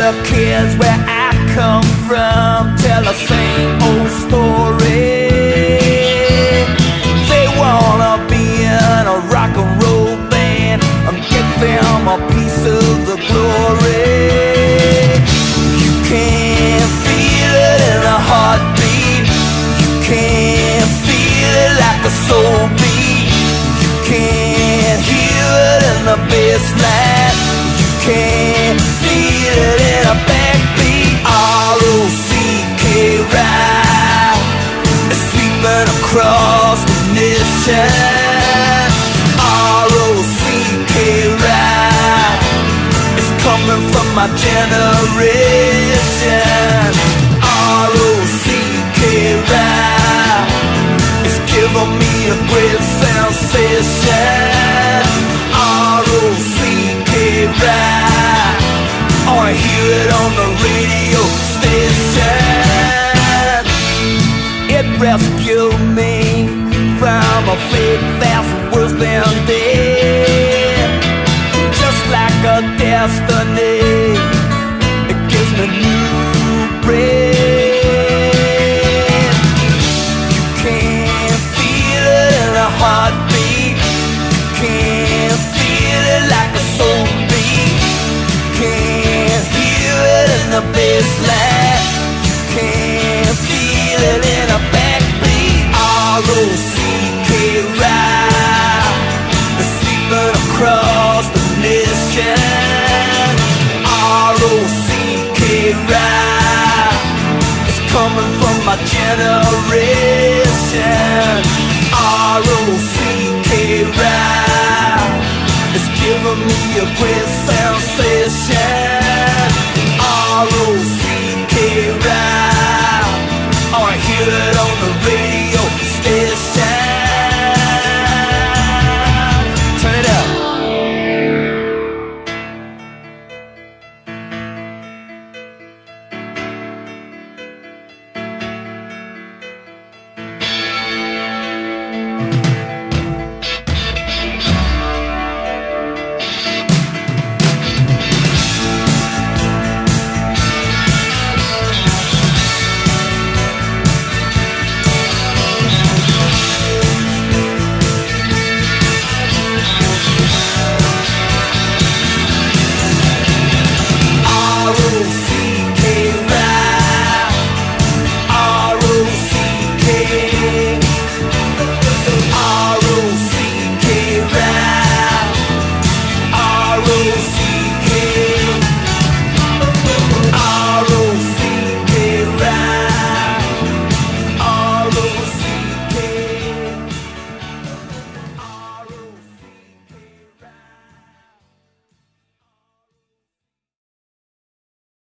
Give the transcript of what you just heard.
the kids where I come from tell the same old story. They wanna be in a rock and roll band and get them a piece of the glory. You can't feel it in a heartbeat. You can't feel it like a soul beat. You can't hear it in the bass line. You can't feel it in a backbeat. R-O-C-K ride is sweeping across the nation. R-O-C-K ride is coming from my generation. R-O-C-K ride is giving me a great sensation. R-O-C-K ride, I wanna hear it on the radio station. It rescued me from a fate that's worse than dead. Just like a destiny, it gives me new breath. You can't feel it in a heartbeat. You can't feel it like a soul beat. You can't hear it in the bass line. You can't feel it in a backbeat. R-O-C-K ride is sweeping across the nation. R-O-C-K ride is coming from my generation. R-O-C-K ride is giving me a great sensation. R-O-C-K